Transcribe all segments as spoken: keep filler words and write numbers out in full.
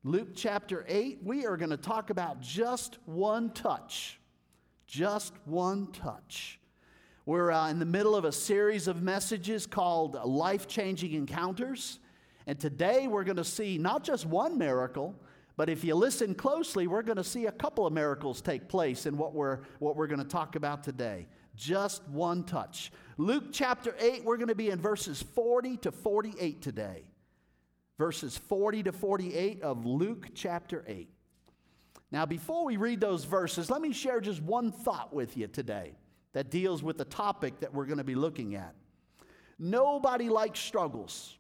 Luke chapter eight, we are going to talk about just one touch. Just one touch. We're uh, in the middle of a series of messages called Life-Changing Encounters. And today we're going to see not just one miracle, but if you listen closely, we're going to see a couple of miracles take place in what we're, what we're going to talk about today. Just one touch. Luke chapter eight, we're going to be in verses forty to forty-eight today. Verses forty to forty-eight of Luke chapter eight. Now, before we read those verses, let me share just one thought with you today that deals with the topic that we're going to be looking at. Nobody likes struggles.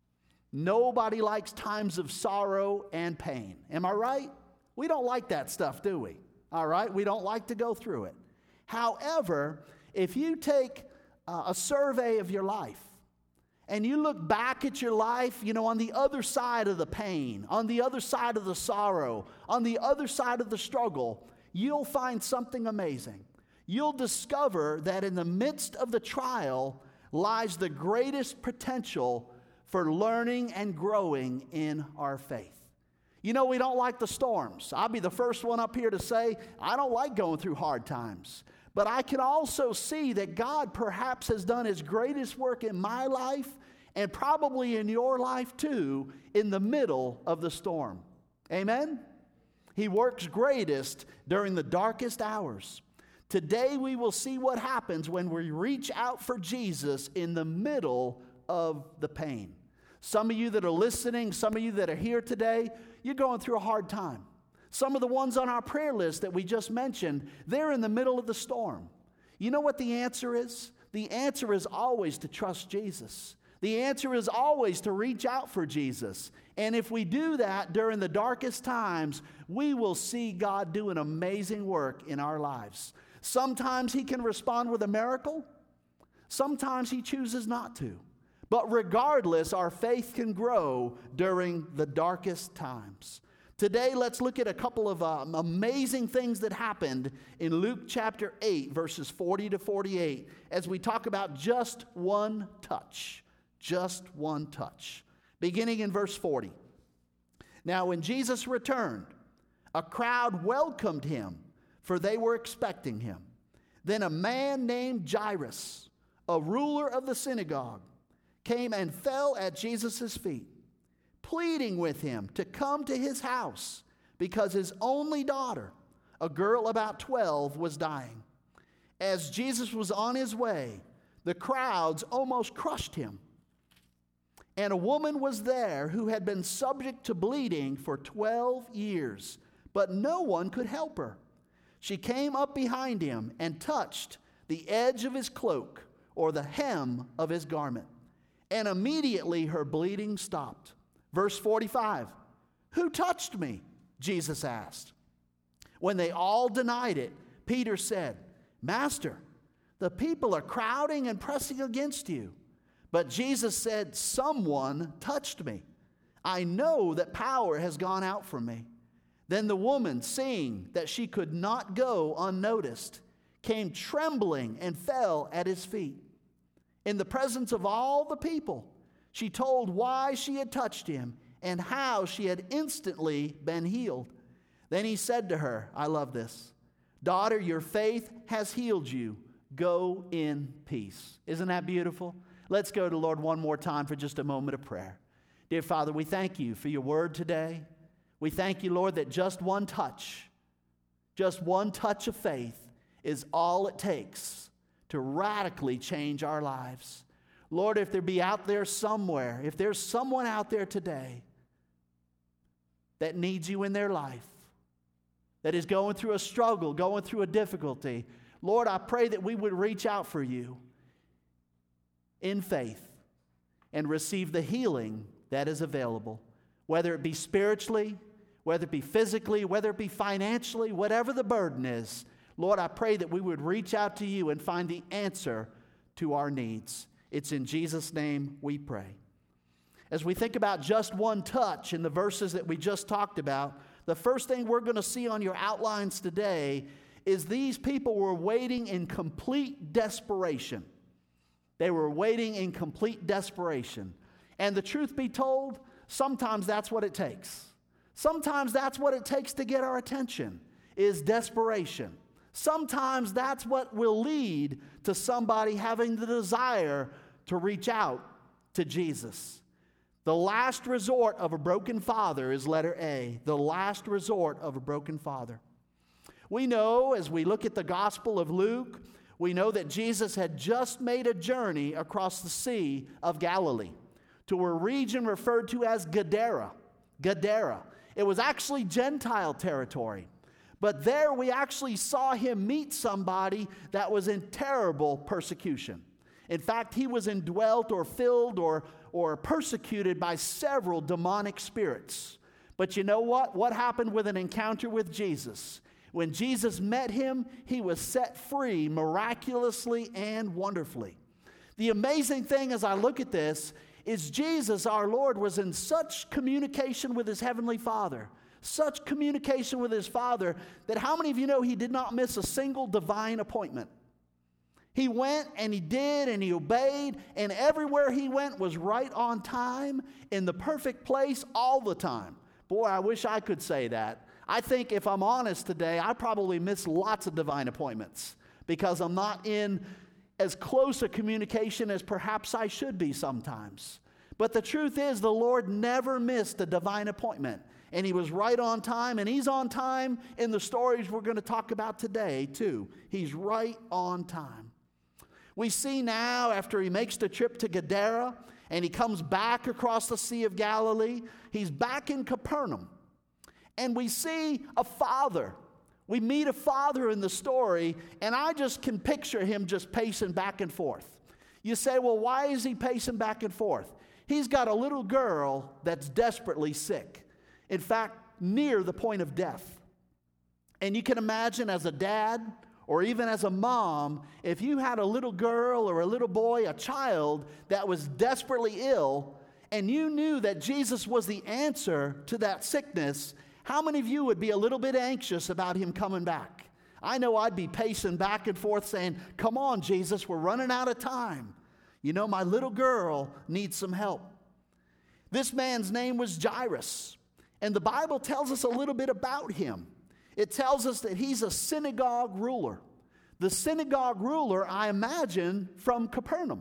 Nobody likes times of sorrow and pain. Am I right? We don't like that stuff, do we? All right? We don't like to go through it. However, if you take uh, a survey of your life, and you look back at your life, you know, on the other side of the pain, on the other side of the sorrow, on the other side of the struggle, you'll find something amazing. You'll discover that in the midst of the trial lies the greatest potential for learning and growing in our faith. You know, we don't like the storms. I'll be the first one up here to say, I don't like going through hard times. But I can also see that God perhaps has done His greatest work in my life and probably in your life too in the middle of the storm. Amen? He works greatest during the darkest hours. Today we will see what happens when we reach out for Jesus in the middle of the pain. Some of you that are listening, some of you that are here today, you're going through a hard time. Some of the ones on our prayer list that we just mentioned, they're in the middle of the storm. You know what the answer is? The answer is always to trust Jesus. The answer is always to reach out for Jesus. And if we do that during the darkest times, we will see God do an amazing work in our lives. Sometimes He can respond with a miracle. Sometimes He chooses not to. But regardless, our faith can grow during the darkest times. Today, let's look at a couple of um, amazing things that happened in Luke chapter eight, verses forty to forty-eight, as we talk about just one touch. Just one touch. Beginning in verse forty. Now, when Jesus returned, a crowd welcomed Him, for they were expecting Him. Then a man named Jairus, a ruler of the synagogue, came and fell at Jesus' feet, pleading with Him to come to his house because his only daughter, a girl about twelve, was dying. As Jesus was on His way, the crowds almost crushed Him. And a woman was there who had been subject to bleeding for twelve years, but no one could help her. She came up behind Him and touched the edge of His cloak or the hem of His garment, and immediately her bleeding stopped. Verse forty-five, "Who touched me?" Jesus asked. When they all denied it, Peter said, "Master, the people are crowding and pressing against you." But Jesus said, "Someone touched me. I know that power has gone out from me." Then the woman, seeing that she could not go unnoticed, came trembling and fell at His feet. In the presence of all the people, she told why she had touched Him and how she had instantly been healed. Then He said to her, I love this, "Daughter, your faith has healed you. Go in peace." Isn't that beautiful? Let's go to Lord one more time for just a moment of prayer. Dear Father, we thank You for Your word today. We thank You, Lord, that just one touch, just one touch of faith is all it takes to radically change our lives. Lord, if there be out there somewhere, if there's someone out there today that needs You in their life, that is going through a struggle, going through a difficulty, Lord, I pray that we would reach out for You in faith and receive the healing that is available, whether it be spiritually, whether it be physically, whether it be financially, whatever the burden is. Lord, I pray that we would reach out to You and find the answer to our needs. It's in Jesus' name we pray. As we think about just one touch in the verses that we just talked about, the first thing we're going to see on your outlines today is these people were waiting in complete desperation. They were waiting in complete desperation. And the truth be told, sometimes that's what it takes. Sometimes that's what it takes to get our attention, is desperation. Sometimes that's what will lead to somebody having the desire to reach out to Jesus. The last resort of a broken father is letter A, the last resort of a broken father. We know, as we look at the Gospel of Luke, we know that Jesus had just made a journey across the Sea of Galilee to a region referred to as Gadara. Gadara. It was actually Gentile territory. But there we actually saw him meet somebody that was in terrible persecution. In fact, he was indwelt or filled or, or persecuted by several demonic spirits. But you know what? What happened with an encounter with Jesus? When Jesus met him, he was set free miraculously and wonderfully. The amazing thing as I look at this is Jesus, our Lord, was in such communication with his heavenly Father, such communication with his Father, that how many of you know he did not miss a single divine appointment? He went and he did and he obeyed, and everywhere he went was right on time, in the perfect place all the time. Boy, I wish I could say that. I think if I'm honest today, I probably miss lots of divine appointments because I'm not in as close a communication as perhaps I should be sometimes. But the truth is, the Lord never missed a divine appointment. And he was right on time, and he's on time in the stories we're going to talk about today, too. He's right on time. We see now, after he makes the trip to Gadara, and he comes back across the Sea of Galilee, he's back in Capernaum. And we see a father. We meet a father in the story, and I just can picture him just pacing back and forth. You say, well, why is he pacing back and forth? He's got a little girl that's desperately sick. In fact, near the point of death. And you can imagine as a dad or even as a mom, if you had a little girl or a little boy, a child that was desperately ill, and you knew that Jesus was the answer to that sickness, how many of you would be a little bit anxious about him coming back? I know I'd be pacing back and forth saying, come on, Jesus, we're running out of time. You know, my little girl needs some help. This man's name was Jairus, and the Bible tells us a little bit about him. It tells us that he's a synagogue ruler. The synagogue ruler, I imagine, from Capernaum.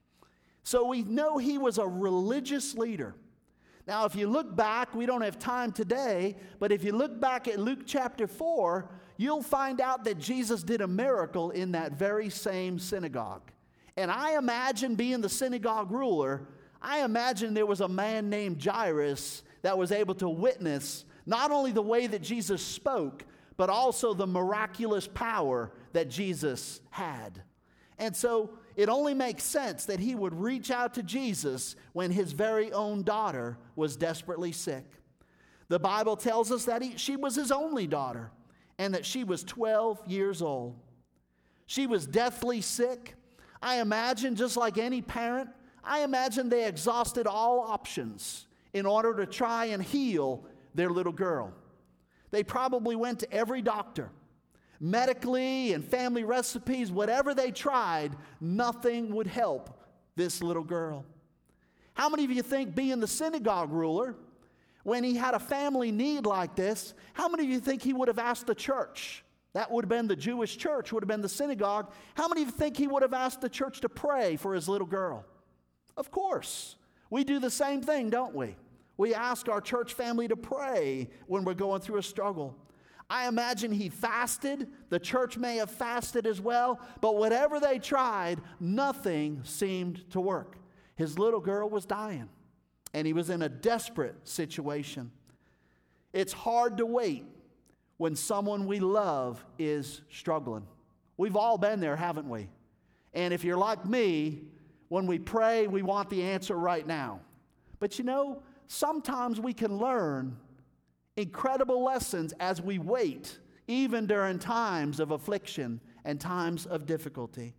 So we know he was a religious leader. Now, if you look back, we don't have time today, but if you look back at Luke chapter four, you'll find out that Jesus did a miracle in that very same synagogue. And I imagine, being the synagogue ruler, I imagine there was a man named Jairus that was able to witness not only the way that Jesus spoke, but also the miraculous power that Jesus had. And so it only makes sense that he would reach out to Jesus when his very own daughter was desperately sick. The Bible tells us that he, she was his only daughter and that she was twelve years old. She was deathly sick. I imagine, just like any parent, I imagine they exhausted all options in order to try and heal their little girl. They probably went to every doctor. Medically and family recipes, whatever they tried, nothing would help this little girl. How many of you think, being the synagogue ruler, when he had a family need like this, how many of you think he would have asked the church? That would have been the Jewish church, would have been the synagogue. How many of you think he would have asked the church to pray for his little girl? Of course. We do the same thing, don't we? We ask our church family to pray when we're going through a struggle. I imagine he fasted. The church may have fasted as well. But whatever they tried, nothing seemed to work. His little girl was dying, and he was in a desperate situation. It's hard to wait when someone we love is struggling. We've all been there, haven't we? And if you're like me, when we pray, we want the answer right now. But you know, sometimes we can learn incredible lessons as we wait, even during times of affliction and times of difficulty.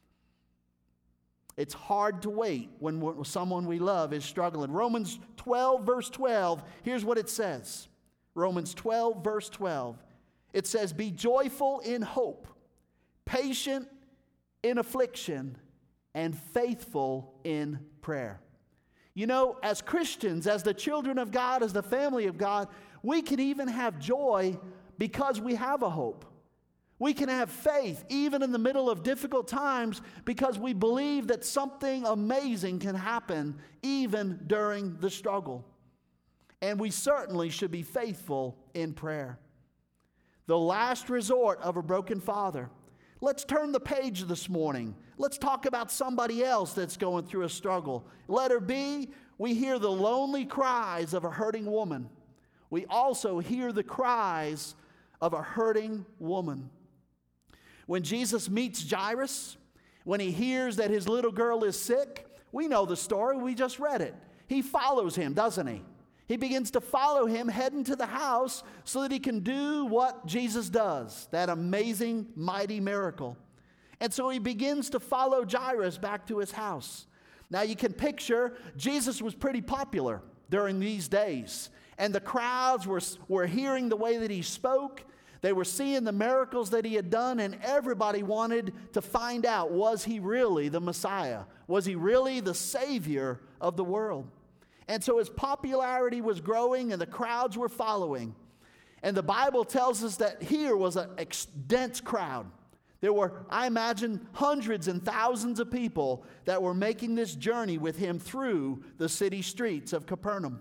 It's hard to wait when someone we love is struggling. Romans twelve, verse twelve, here's what it says. Romans twelve, verse twelve. It says, be joyful in hope, patient in affliction, and faithful in prayer. You know, as Christians, as the children of God, as the family of God, we can even have joy because we have a hope. We can have faith even in the middle of difficult times because we believe that something amazing can happen even during the struggle. And we certainly should be faithful in prayer. The last resort of a broken father. Let's turn the page this morning. Let's talk about somebody else that's going through a struggle. Letter B, we hear the lonely cries of a hurting woman. We also hear the cries of a hurting woman. When Jesus meets Jairus, when he hears that his little girl is sick, we know the story, we just read it. He follows him, doesn't he? He begins to follow him, heading to the house so that he can do what Jesus does, that amazing, mighty miracle. And so he begins to follow Jairus back to his house. Now you can picture, Jesus was pretty popular during these days. And the crowds were, were hearing the way that he spoke. They were seeing the miracles that he had done, and everybody wanted to find out, was he really the Messiah? Was he really the Savior of the world? And so his popularity was growing, and the crowds were following. And the Bible tells us that here was a dense crowd. There were, I imagine, hundreds and thousands of people that were making this journey with him through the city streets of Capernaum.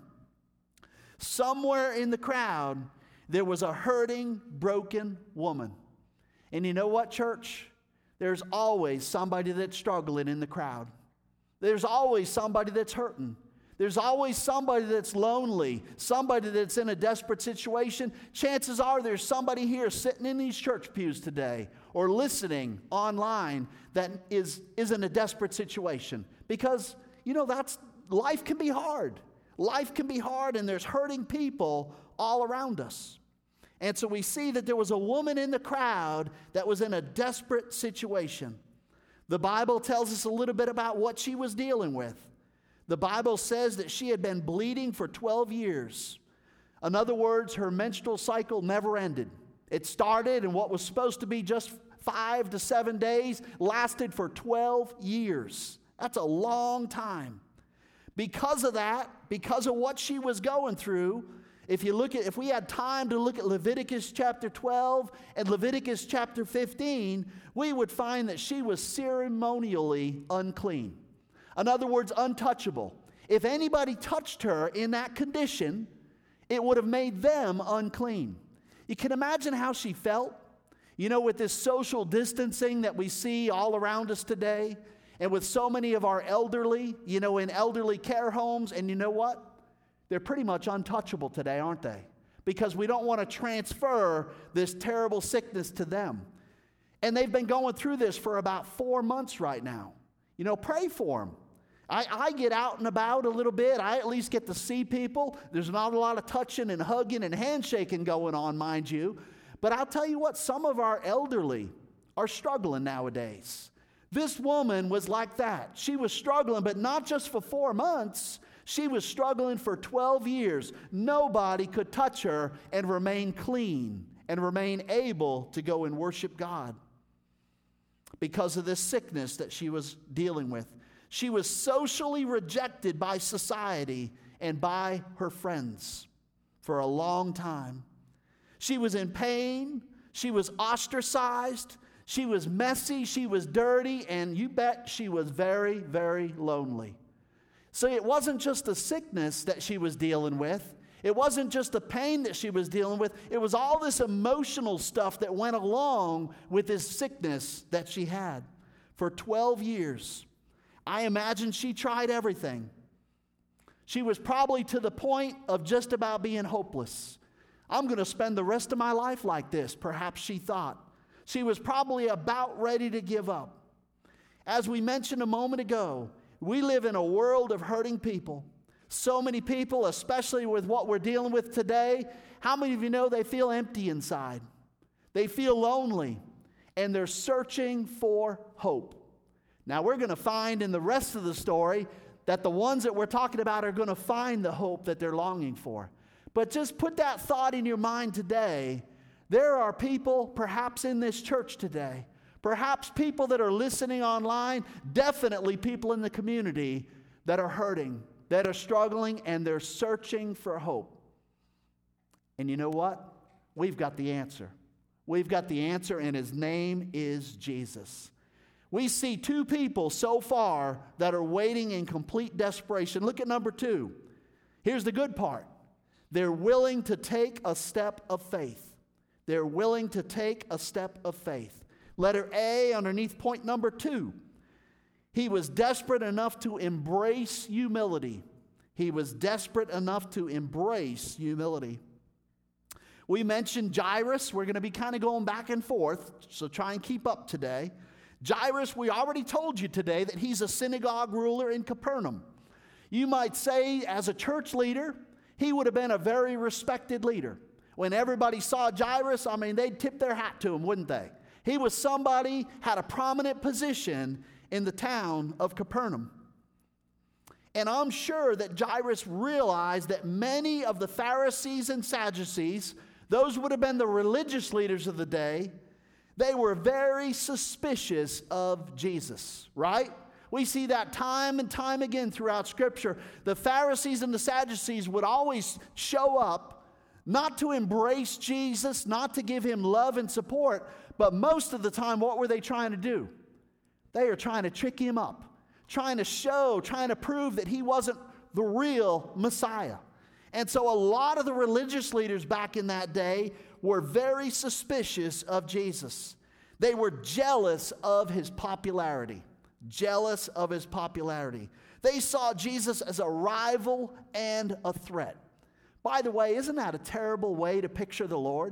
Somewhere in the crowd, there was a hurting, broken woman. And you know what, church? There's always somebody that's struggling in the crowd. There's always somebody that's hurting. There's always somebody that's lonely, somebody that's in a desperate situation. Chances are there's somebody here sitting in these church pews today or listening online that is, is in a desperate situation. Because, you know, that's life can be hard. Life can be hard, and there's hurting people all around us. And so we see that there was a woman in the crowd that was in a desperate situation. The Bible tells us a little bit about what she was dealing with. The Bible says that she had been bleeding for twelve years. In other words, her menstrual cycle never ended. It started, and what was supposed to be just five to seven days lasted for twelve years. That's a long time. Because of that, because of what she was going through, if you look at, if we had time to look at Leviticus chapter twelve and Leviticus chapter fifteen, we would find that she was ceremonially unclean. In other words, untouchable. If anybody touched her in that condition, it would have made them unclean. You can imagine how she felt. You know, with this social distancing that we see all around us today, and with so many of our elderly, you know, in elderly care homes, and you know what? They're pretty much untouchable today, aren't they? Because we don't want to transfer this terrible sickness to them. And they've been going through this for about four months right now. You know, pray for them. I, I get out and about a little bit. I at least get to see people. There's not a lot of touching and hugging and handshaking going on, mind you. But I'll tell you what, some of our elderly are struggling nowadays. This woman was like that. She was struggling, but not just for four months. She was struggling for twelve years. Nobody could touch her and remain clean and remain able to go and worship God because of this sickness that she was dealing with. She was socially rejected by society and by her friends for a long time. She was in pain. She was ostracized. She was messy. She was dirty. And you bet she was very, very lonely. So it wasn't just the sickness that she was dealing with. It wasn't just the pain that she was dealing with. It was all this emotional stuff that went along with this sickness that she had for twelve years. I imagine she tried everything. She was probably to the point of just about being hopeless. I'm going to spend the rest of my life like this, perhaps she thought. She was probably about ready to give up. As we mentioned a moment ago, we live in a world of hurting people. So many people, especially with what we're dealing with today, how many of you know they feel empty inside? They feel lonely, and they're searching for hope. Now, we're going to find in the rest of the story that the ones that we're talking about are going to find the hope that they're longing for. But just put that thought in your mind today. There are people, perhaps in this church today, perhaps people that are listening online, definitely people in the community that are hurting, that are struggling, and they're searching for hope. And you know what? We've got the answer. We've got the answer, and his name is Jesus. We see two people so far that are waiting in complete desperation. Look at number two. Here's the good part. They're willing to take a step of faith. They're willing to take a step of faith. Letter A underneath point number two. He was desperate enough to embrace humility. He was desperate enough to embrace humility. We mentioned Jairus. We're going to be kind of going back and forth, so try and keep up today. Jairus, we already told you today that he's a synagogue ruler in Capernaum. You might say, as a church leader, he would have been a very respected leader. When everybody saw Jairus, I mean, they'd tip their hat to him, wouldn't they? He was somebody, had a prominent position in the town of Capernaum. And I'm sure that Jairus realized that many of the Pharisees and Sadducees, those would have been the religious leaders of the day, they were very suspicious of Jesus, right? We see that time and time again throughout Scripture. The Pharisees and the Sadducees would always show up, not to embrace Jesus, not to give him love and support, but most of the time, what were they trying to do? They are trying to trick him up, trying to show, trying to prove that he wasn't the real Messiah. And so a lot of the religious leaders back in that day were very suspicious of Jesus. They were jealous of his popularity, jealous of his popularity. They saw Jesus as a rival and a threat. By the way, isn't that a terrible way to picture the Lord?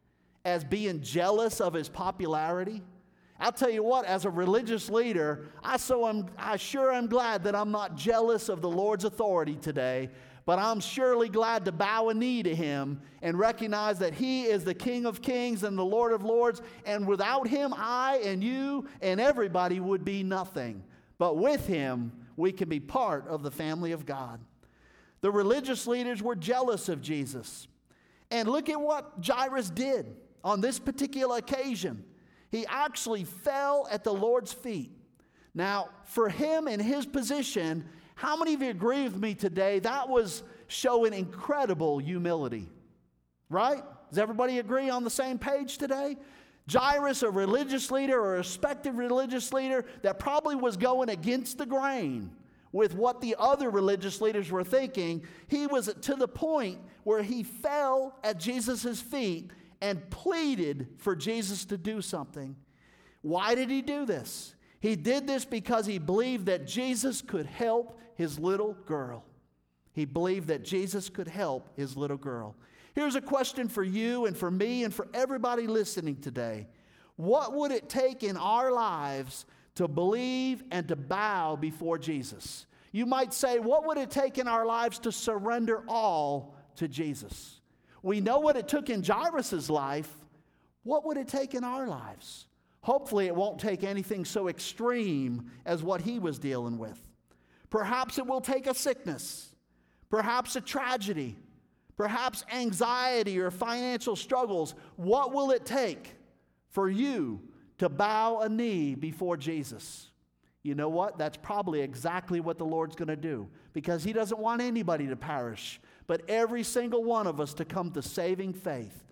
As being jealous of his popularity? I'll tell you what, as a religious leader, I, so am, I sure am glad that I'm not jealous of the Lord's authority today, but I'm surely glad to bow a knee to him and recognize that he is the King of Kings and the Lord of Lords, and without him, I and you and everybody would be nothing. But with him, we can be part of the family of God. The religious leaders were jealous of Jesus. And look at what Jairus did on this particular occasion. He actually fell at the Lord's feet. Now, for him in his position, how many of you agree with me today? That was showing incredible humility, right? Does everybody agree on the same page today? Jairus, a religious leader or a respected religious leader that probably was going against the grain with what the other religious leaders were thinking, he was to the point where he fell at Jesus' feet and pleaded for Jesus to do something. Why did he do this? He did this because he believed that Jesus could help his little girl. He believed that Jesus could help his little girl. Here's a question for you and for me and for everybody listening today. What would it take in our lives to believe and to bow before Jesus? You might say, what would it take in our lives to surrender all to Jesus? We know what it took in Jairus' life. What would it take in our lives? Hopefully it won't take anything so extreme as what he was dealing with. Perhaps it will take a sickness, perhaps a tragedy, perhaps anxiety or financial struggles. What will it take for you to bow a knee before Jesus? You know what? That's probably exactly what the Lord's going to do, because he doesn't want anybody to perish, but every single one of us to come to saving faith.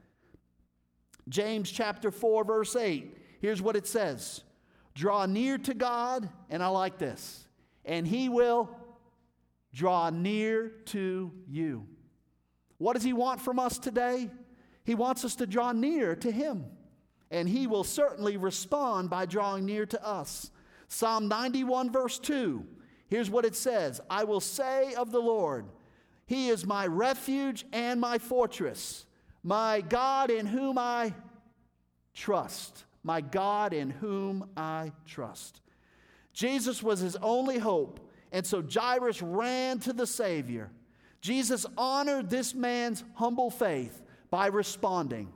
James chapter four, verse eight. Here's what it says. Draw near to God, and I like this, and he will draw near to you. What does he want from us today? He wants us to draw near to him, and he will certainly respond by drawing near to us. Psalm ninety-one, verse two. Here's what it says. I will say of the Lord, he is my refuge and my fortress, my God in whom I trust. My God in whom I trust. Jesus was his only hope, and so Jairus ran to the Savior. Jesus honored this man's humble faith by responding.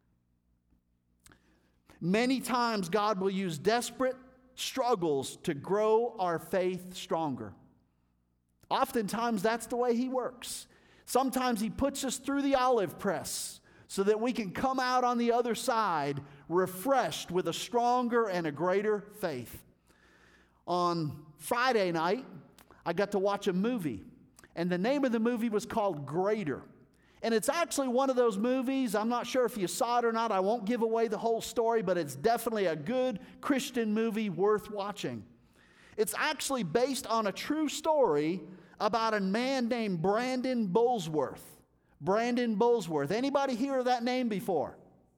Many times God will use desperate struggles to grow our faith stronger. Oftentimes that's the way he works. Sometimes he puts us through the olive press so that we can come out on the other side refreshed with a stronger and a greater faith. On Friday night, I got to watch a movie, and the name of the movie was called Greater. And it's actually one of those movies, I'm not sure if you saw it or not, I won't give away the whole story, but it's definitely a good Christian movie worth watching. It's actually based on a true story about a man named Brandon Bullsworth. Brandon Bullsworth. Anybody hear of that name before?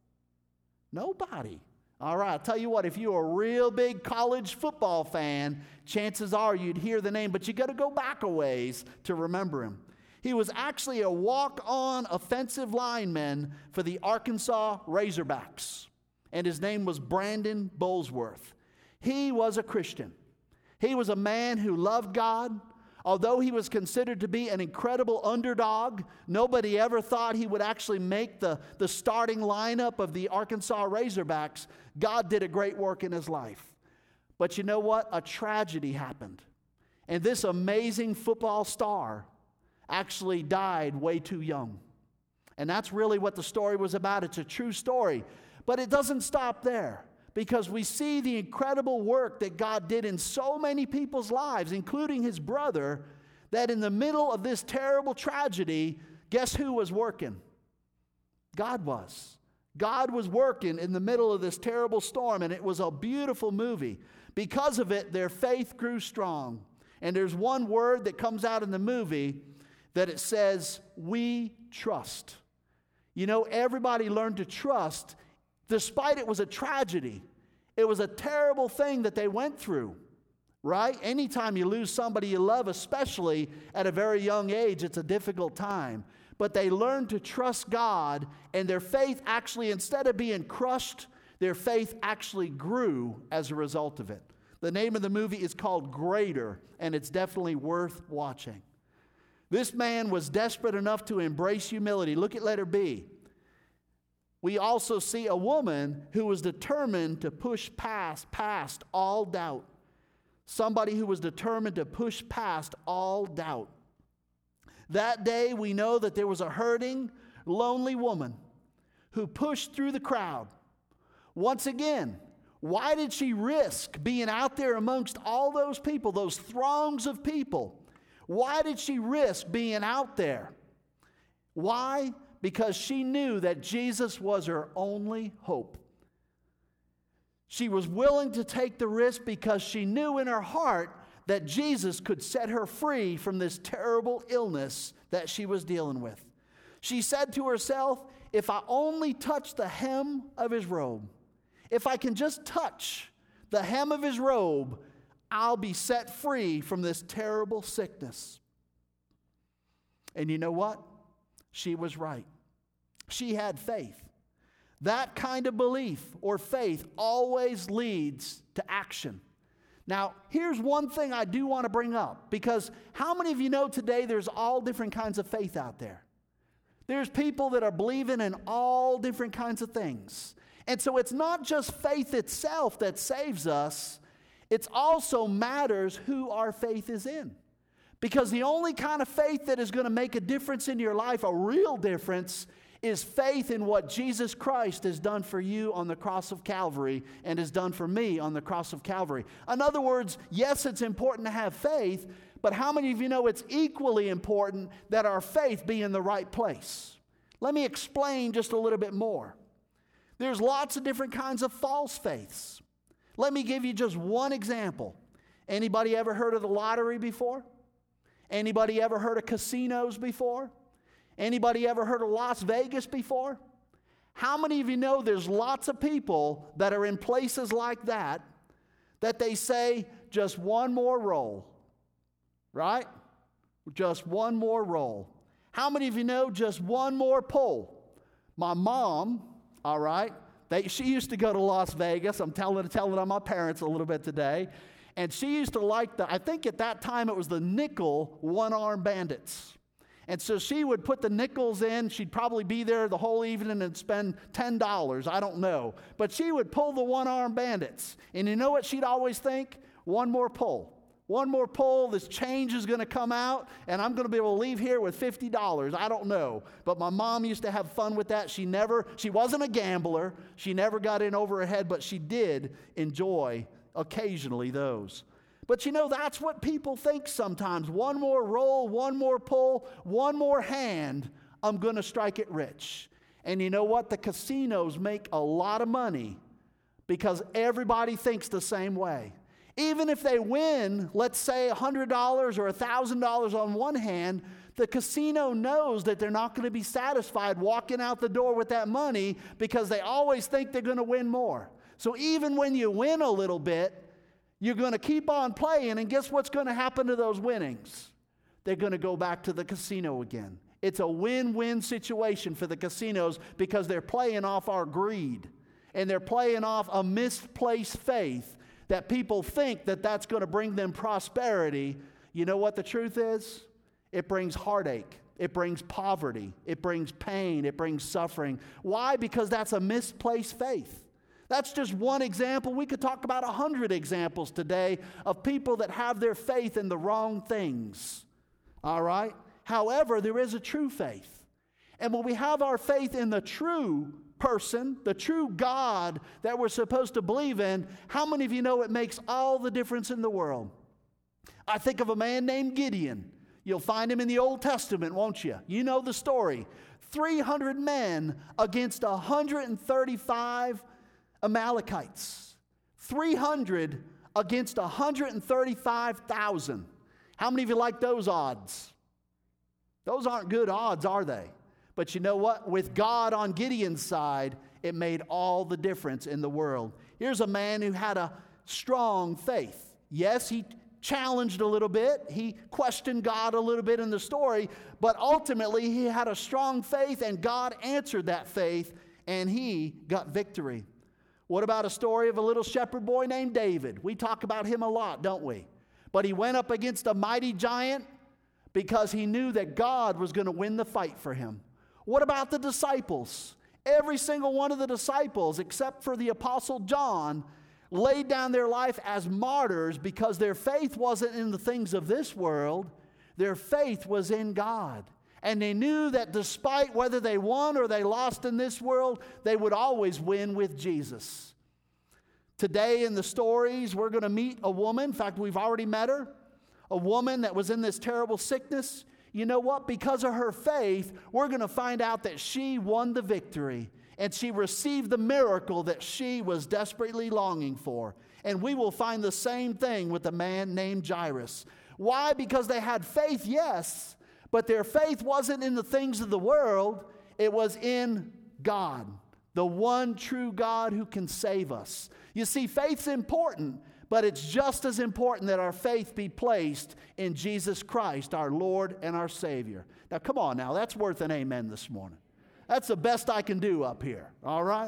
Nobody. All right, I'll tell you what, if you're a real big college football fan, chances are you'd hear the name, but you got to go back a ways to remember him. He was actually a walk-on offensive lineman for the Arkansas Razorbacks, and his name was Brandon Bullsworth. He was a Christian. He was a man who loved God. Although he was considered to be an incredible underdog, nobody ever thought he would actually make the, the starting lineup of the Arkansas Razorbacks. God did a great work in his life. But you know what? A tragedy happened. And this amazing football star actually died way too young. And that's really what the story was about. It's a true story. But it doesn't stop there, because we see the incredible work that God did in so many people's lives, including his brother, that in the middle of this terrible tragedy, guess who was working? God was. God was working in the middle of this terrible storm, and it was a beautiful movie. Because of it, their faith grew strong. And there's one word that comes out in the movie that it says, "We trust." You know, everybody learned to trust. Despite it was a tragedy, it was a terrible thing that they went through, right? Anytime you lose somebody you love, especially at a very young age, it's a difficult time. But they learned to trust God, and their faith actually, instead of being crushed, their faith actually grew as a result of it. The name of the movie is called Greater, and it's definitely worth watching. This man was desperate enough to embrace humility. Look at letter B. We also see a woman who was determined to push past, past all doubt. Somebody who was determined to push past all doubt. That day, we know that there was a hurting, lonely woman who pushed through the crowd. Once again, why did she risk being out there amongst all those people, those throngs of people? Why did she risk being out there? Why? Because she knew that Jesus was her only hope. She was willing to take the risk because she knew in her heart that Jesus could set her free from this terrible illness that she was dealing with. She said to herself, if I only touch the hem of his robe, if I can just touch the hem of his robe, I'll be set free from this terrible sickness. And you know what? She was right. She had faith. That kind of belief or faith always leads to action. Now, here's one thing I do want to bring up, because how many of you know today there's all different kinds of faith out there? There's people that are believing in all different kinds of things. And so it's not just faith itself that saves us, it also matters who our faith is in. Because the only kind of faith that is going to make a difference in your life, a real difference, is faith in what Jesus Christ has done for you on the cross of Calvary and has done for me on the cross of Calvary. In other words, yes, it's important to have faith, but how many of you know it's equally important that our faith be in the right place? Let me explain just a little bit more. There's lots of different kinds of false faiths. Let me give you just one example. Anybody ever heard of the lottery before? Anybody ever heard of casinos before? Anybody ever heard of Las Vegas before? How many of you know there's lots of people that are in places like that, that they say, just one more roll, right? Just one more roll. How many of you know just one more pull? My mom, all right, they, she used to go to Las Vegas. I'm telling, telling on my parents a little bit today. And she used to like the, I think at that time it was the nickel one-arm bandits. And so she would put the nickels in. She'd probably be there the whole evening and spend ten dollars. I don't know. But she would pull the one-arm bandits. And you know what she'd always think? One more pull. One more pull, this change is going to come out, and I'm going to be able to leave here with fifty dollars. I don't know. But my mom used to have fun with that. She never, she wasn't a gambler. She never got in over her head, but she did enjoy occasionally those. But you know, that's what people think sometimes. One more roll, one more pull, one more hand I'm going to strike it rich. And you know what? The casinos make a lot of money because everybody thinks the same way. Even if they win, let's say one hundred dollars or one thousand dollars on one hand, the casino knows that they're not going to be satisfied walking out the door with that money because they always think they're going to win more. So even when you win a little bit, you're going to keep on playing, and guess what's going to happen to those winnings? They're going to go back to the casino again. It's a win-win situation for the casinos because they're playing off our greed, and they're playing off a misplaced faith that people think that that's going to bring them prosperity. You know what the truth is? It brings heartache. It brings poverty. It brings pain. It brings suffering. Why? Because that's a misplaced faith. That's just one example. We could talk about a hundred examples today of people that have their faith in the wrong things. All right? However, there is a true faith. And when we have our faith in the true person, the true God that we're supposed to believe in, how many of you know it makes all the difference in the world? I think of a man named Gideon. You'll find him in the Old Testament, won't you? You know the story. three hundred men against one hundred thirty-five Amalekites. three hundred against one hundred thirty-five thousand. How many of you like those odds? Those aren't good odds, are they? But you know what? With God on Gideon's side, it made all the difference in the world. Here's a man who had a strong faith. Yes, he challenged a little bit. He questioned God a little bit in the story, but ultimately he had a strong faith, and God answered that faith, and he got victory. What about a story of a little shepherd boy named David? We talk about him a lot, don't we? But he went up against a mighty giant because he knew that God was going to win the fight for him. What about the disciples? Every single one of the disciples, except for the Apostle John, laid down their life as martyrs because their faith wasn't in the things of this world. Their faith was in God. And they knew that despite whether they won or they lost in this world, they would always win with Jesus. Today in the stories, we're going to meet a woman. In fact, we've already met her. A woman that was in this terrible sickness. You know what? Because of her faith, we're going to find out that she won the victory. And she received the miracle that she was desperately longing for. And we will find the same thing with a man named Jairus. Why? Because they had faith, yes. But their faith wasn't in the things of the world. It was in God. The one true God who can save us. You see, faith's important. But it's just as important that our faith be placed in Jesus Christ, our Lord and our Savior. Now, come on now. That's worth an amen this morning. That's the best I can do up here. All right?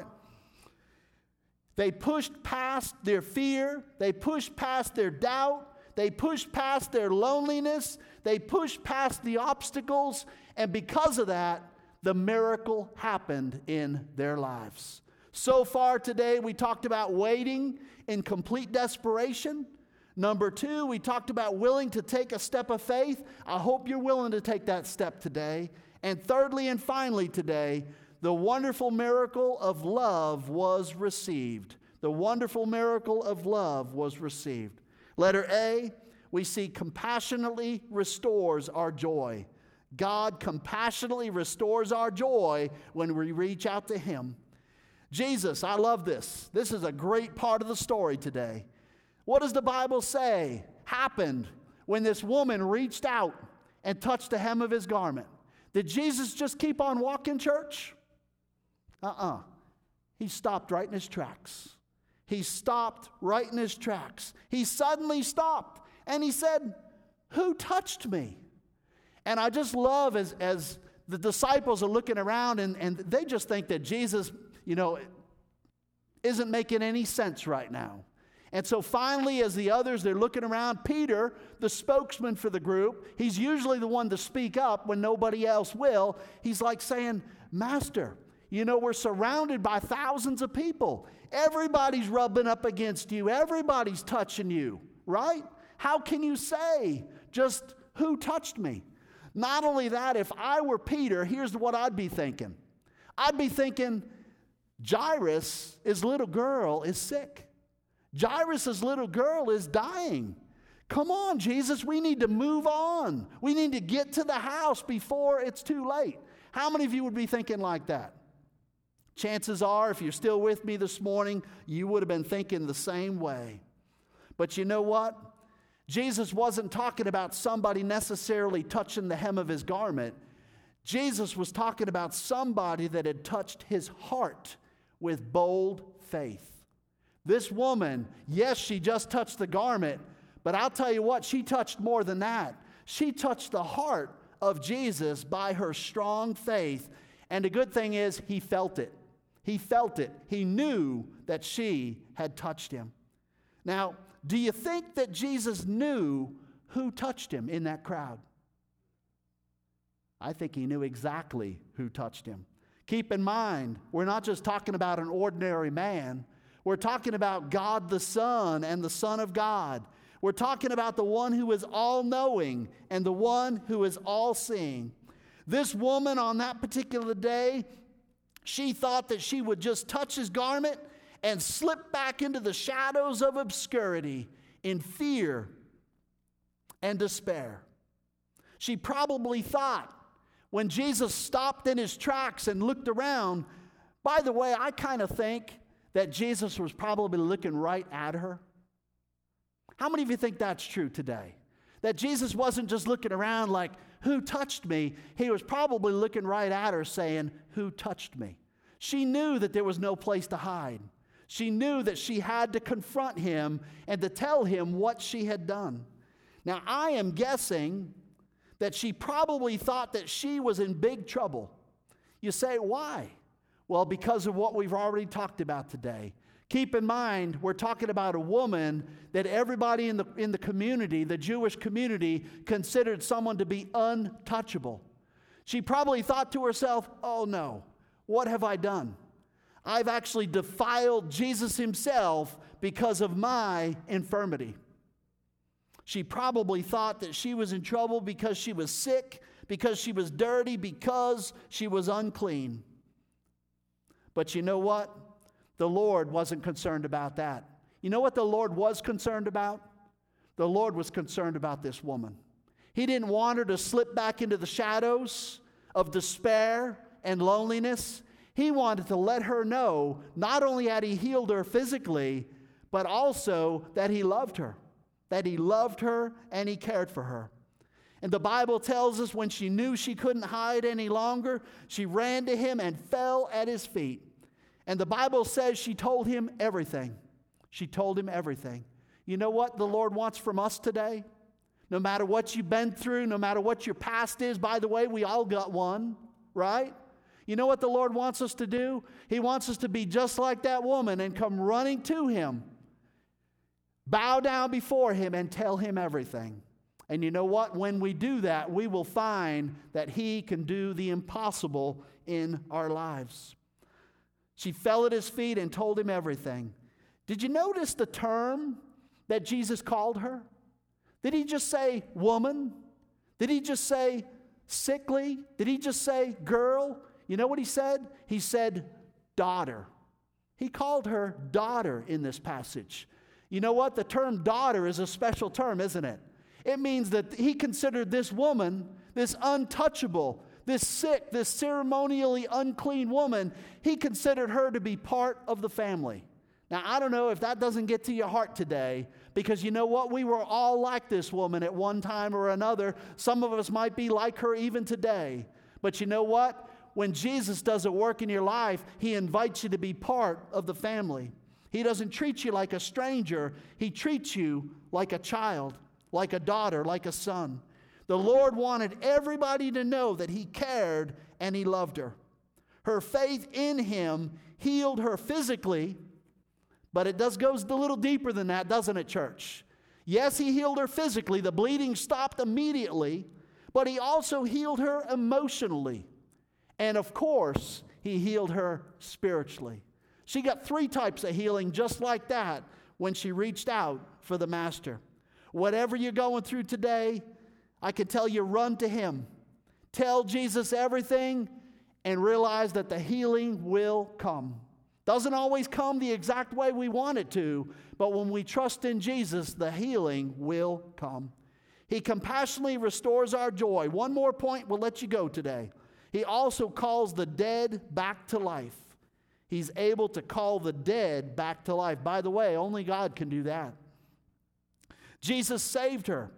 They pushed past their fear. They pushed past their doubt. They pushed past their loneliness. They pushed past the obstacles. And because of that, the miracle happened in their lives. So far today, we talked about waiting in complete desperation. Number two, we talked about willing to take a step of faith. I hope you're willing to take that step today. And thirdly and finally today, the wonderful miracle of love was received. The wonderful miracle of love was received. Letter A, we see compassionately restores our joy. God compassionately restores our joy when we reach out to Him. Jesus, I love this. This is a great part of the story today. What does the Bible say happened when this woman reached out and touched the hem of His garment? Did Jesus just keep on walking, church? Uh-uh. He stopped right in His tracks. He stopped right in His tracks. He suddenly stopped and He said, "Who touched me?" And I just love as, as the disciples are looking around and, and they just think that Jesus, you know, isn't making any sense right now. And so finally, as the others, they're looking around, Peter, the spokesman for the group, he's usually the one to speak up when nobody else will. He's like saying, "Master, you know, we're surrounded by thousands of people. Everybody's rubbing up against you. Everybody's touching you, right? How can you say just who touched me?" Not only that, if I were Peter, here's what I'd be thinking. I'd be thinking, Jairus, his little girl, is sick. Jairus' little girl is dying. Come on, Jesus, we need to move on. We need to get to the house before it's too late. How many of you would be thinking like that? Chances are, if you're still with me this morning, you would have been thinking the same way. But you know what? Jesus wasn't talking about somebody necessarily touching the hem of his garment. Jesus was talking about somebody that had touched his heart with bold faith. This woman, yes, she just touched the garment, but I'll tell you what, she touched more than that. She touched the heart of Jesus by her strong faith. And the good thing is, he felt it. He felt it. He knew that she had touched him. Now, do you think that Jesus knew who touched him in that crowd? I think he knew exactly who touched him. Keep in mind, we're not just talking about an ordinary man. We're talking about God the Son and the Son of God. We're talking about the one who is all-knowing and the one who is all-seeing. This woman on that particular day, she thought that she would just touch his garment and slip back into the shadows of obscurity in fear and despair. She probably thought, when Jesus stopped in his tracks and looked around, by the way, I kind of think that Jesus was probably looking right at her. How many of you think that's true today? That Jesus wasn't just looking around like, who touched me? He was probably looking right at her saying, who touched me? She knew that there was no place to hide. She knew that she had to confront him and to tell him what she had done. Now, I am guessing that she probably thought that she was in big trouble. You say, why? Well, because of what we've already talked about today. Keep in mind, we're talking about a woman that everybody in the, in the community, the Jewish community, considered someone to be untouchable. She probably thought to herself, oh no, what have I done? I've actually defiled Jesus himself because of my infirmity. She probably thought that she was in trouble because she was sick, because she was dirty, because she was unclean. But you know what? The Lord wasn't concerned about that. You know what the Lord was concerned about? The Lord was concerned about this woman. He didn't want her to slip back into the shadows of despair and loneliness. He wanted to let her know not only had he healed her physically, but also that he loved her. That he loved her and he cared for her. And the Bible tells us when she knew she couldn't hide any longer, she ran to him and fell at his feet. And the Bible says she told him everything. She told him everything. You know what the Lord wants from us today? No matter what you've been through, no matter what your past is, by the way, we all got one, right? You know what the Lord wants us to do? He wants us to be just like that woman and come running to him. Bow down before him and tell him everything. And you know what? When we do that, we will find that he can do the impossible in our lives. She fell at his feet and told him everything. Did you notice the term that Jesus called her? Did he just say woman? Did he just say sickly? Did he just say girl? You know what he said? He said daughter. He called her daughter in this passage. You know what? The term daughter is a special term, isn't it? It means that he considered this woman, this untouchable, this sick, this ceremonially unclean woman, he considered her to be part of the family. Now, I don't know if that doesn't get to your heart today, because you know what? We were all like this woman at one time or another. Some of us might be like her even today. But you know what? When Jesus does a work in your life, he invites you to be part of the family. He doesn't treat you like a stranger. He treats you like a child, like a daughter, like a son. The Lord wanted everybody to know that he cared and he loved her. Her faith in him healed her physically, but it does goes a little deeper than that, doesn't it, church? Yes, he healed her physically. The bleeding stopped immediately, but he also healed her emotionally. And of course, he healed her spiritually. She got three types of healing just like that when she reached out for the Master. Whatever you're going through today, I can tell you, run to him. Tell Jesus everything and realize that the healing will come. Doesn't always come the exact way we want it to, but when we trust in Jesus, the healing will come. He compassionately restores our joy. One more point, we'll let you go today. He also calls the dead back to life. He's able to call the dead back to life. By the way, only God can do that. Jesus saved her.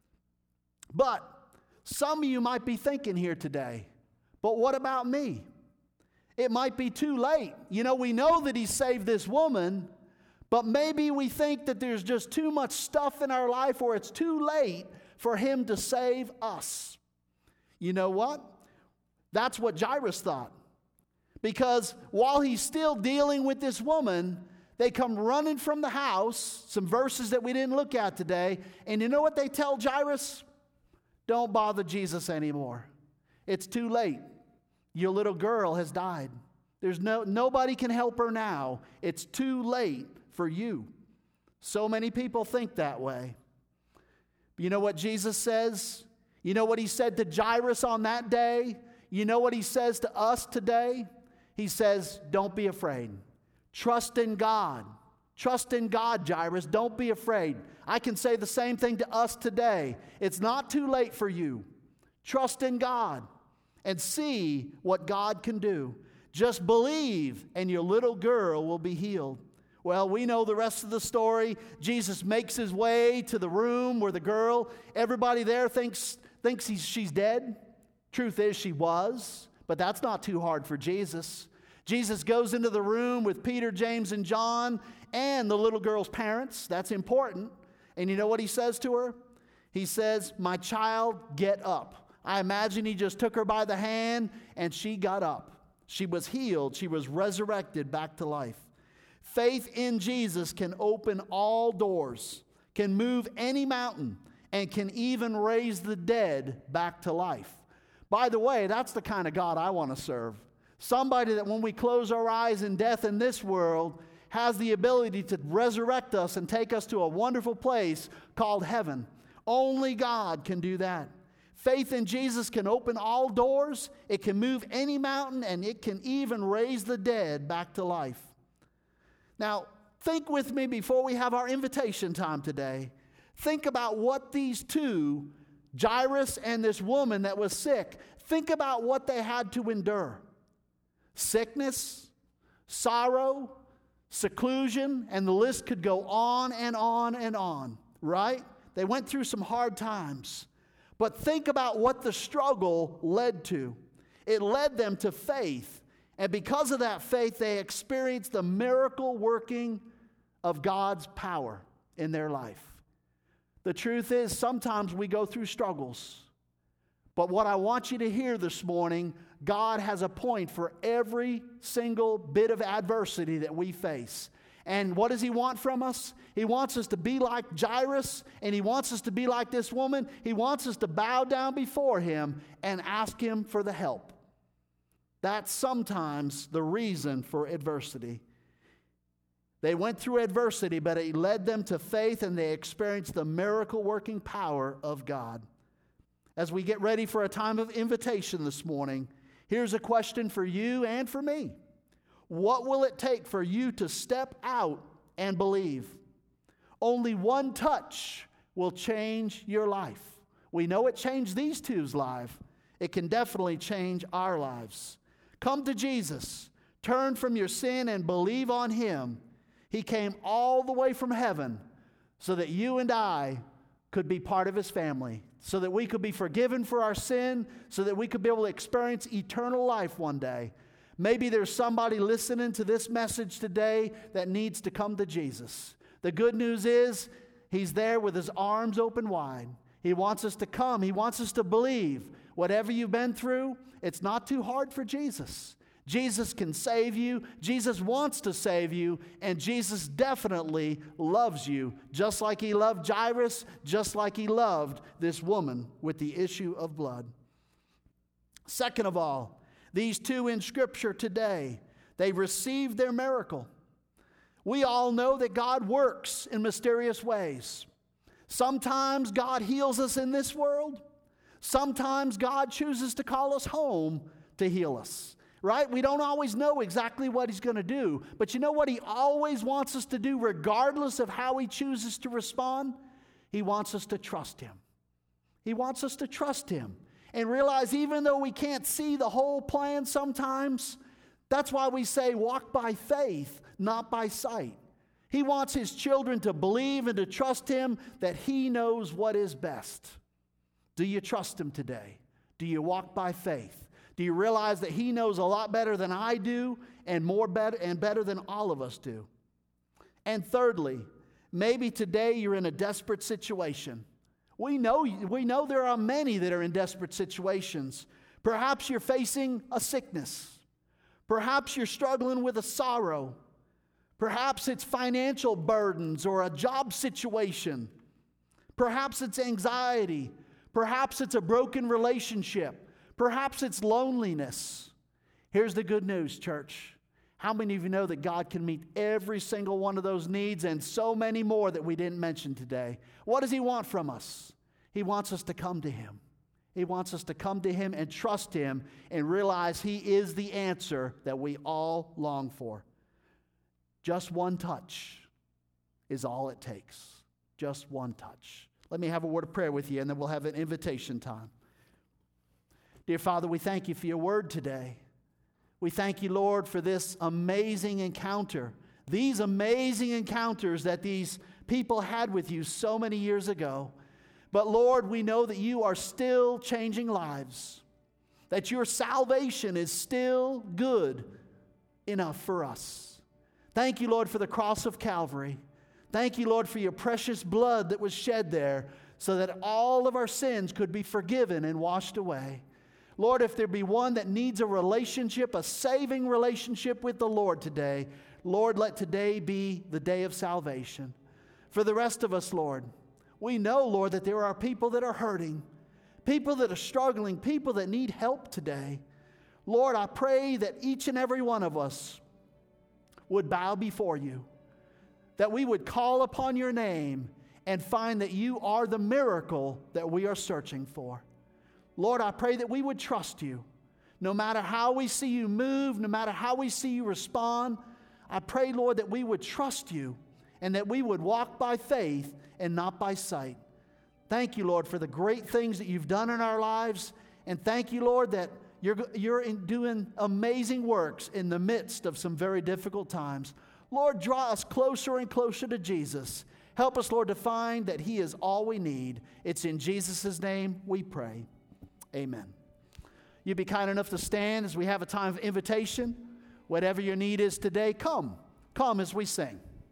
But some of you might be thinking here today, but what about me? It might be too late. You know, we know that he saved this woman, but maybe we think that there's just too much stuff in our life or it's too late for him to save us. You know what? That's what Jairus thought. Because while he's still dealing with this woman, they come running from the house, some verses that we didn't look at today, and you know what they tell Jairus? Don't bother Jesus anymore. It's too late. Your little girl has died. There's no nobody can help her now. It's too late for you. So many people think that way. You know what Jesus says? You know what he said to Jairus on that day? You know what he says to us today? He says, don't be afraid. Trust in God. Trust in God, Jairus. Don't be afraid. I can say the same thing to us today. It's not too late for you. Trust in God and see what God can do. Just believe and your little girl will be healed. Well, we know the rest of the story. Jesus makes his way to the room where the girl, everybody there thinks, thinks he's, she's dead. Truth is, she was, but that's not too hard for Jesus. Jesus goes into the room with Peter, James, and John, and the little girl's parents. That's important. And you know what he says to her? He says, my child, get up. I imagine he just took her by the hand, and she got up. She was healed. She was resurrected back to life. Faith in Jesus can open all doors, can move any mountain, and can even raise the dead back to life. By the way, that's the kind of God I want to serve. Somebody that when we close our eyes in death in this world has the ability to resurrect us and take us to a wonderful place called heaven. Only God can do that. Faith in Jesus can open all doors, it can move any mountain, and it can even raise the dead back to life. Now, think with me before we have our invitation time today. Think about what these two, Jairus and this woman that was sick, think about what they had to endure. Sickness, sorrow, seclusion, and the list could go on and on and on, right? They went through some hard times. But think about what the struggle led to. It led them to faith. And because of that faith, they experienced the miracle working of God's power in their life. The truth is, sometimes we go through struggles. But what I want you to hear this morning, God has a point for every single bit of adversity that we face. And what does he want from us? He wants us to be like Jairus, and he wants us to be like this woman. He wants us to bow down before him and ask him for the help. That's sometimes the reason for adversity. They went through adversity, but it led them to faith, and they experienced the miracle-working power of God. As we get ready for a time of invitation this morning, here's a question for you and for me. What will it take for you to step out and believe? Only one touch will change your life. We know it changed these two's life. It can definitely change our lives. Come to Jesus. Turn from your sin and believe on him. He came all the way from heaven so that you and I could be part of his family, so that we could be forgiven for our sin, so that we could be able to experience eternal life one day. Maybe there's somebody listening to this message today that needs to come to Jesus. The good news is he's there with his arms open wide. He wants us to come. He wants us to believe. Whatever you've been through, it's not too hard for Jesus. Jesus can save you. Jesus wants to save you. And Jesus definitely loves you, just like he loved Jairus, just like he loved this woman with the issue of blood. Second of all, these two in Scripture today, they received their miracle. We all know that God works in mysterious ways. Sometimes God heals us in this world. Sometimes God chooses to call us home to heal us. Right? We don't always know exactly what he's going to do. But you know what he always wants us to do, regardless of how he chooses to respond? He wants us to trust him. He wants us to trust him. and realize even though we can't see the whole plan sometimes, that's why we say walk by faith, not by sight. He wants his children to believe and to trust him that he knows what is best. Do you trust him today? Do you walk by faith? Do you realize that he knows a lot better than I do and more better and better than all of us do? And thirdly, maybe today you're in a desperate situation. We know, we know there are many that are in desperate situations. Perhaps you're facing a sickness. Perhaps you're struggling with a sorrow. Perhaps it's financial burdens or a job situation. Perhaps it's anxiety. Perhaps it's a broken relationship. Perhaps it's loneliness. Here's the good news, church. How many of you know that God can meet every single one of those needs and so many more that we didn't mention today? What does he want from us? He wants us to come to him. He wants us to come to him and trust him and realize he is the answer that we all long for. Just one touch is all it takes. Just one touch. Let me have a word of prayer with you, and then we'll have an invitation time. Dear Father, we thank you for your word today. We thank you, Lord, for this amazing encounter, these amazing encounters that these people had with you so many years ago. But Lord, we know that you are still changing lives, that your salvation is still good enough for us. Thank you, Lord, for the cross of Calvary. Thank you, Lord, for your precious blood that was shed there so that all of our sins could be forgiven and washed away. Lord, if there be one that needs a relationship, a saving relationship with the Lord today, Lord, let today be the day of salvation. For the rest of us, Lord, we know, Lord, that there are people that are hurting, people that are struggling, people that need help today. Lord, I pray that each and every one of us would bow before you, that we would call upon your name and find that you are the miracle that we are searching for. Lord, I pray that we would trust you. No matter how we see you move, no matter how we see you respond, I pray, Lord, that we would trust you and that we would walk by faith and not by sight. Thank you, Lord, for the great things that you've done in our lives. And thank you, Lord, that you're, you're in doing amazing works in the midst of some very difficult times. Lord, draw us closer and closer to Jesus. Help us, Lord, to find that he is all we need. It's in Jesus' name we pray. Amen. You'd be kind enough to stand as we have a time of invitation. Whatever your need is today, come. Come as we sing.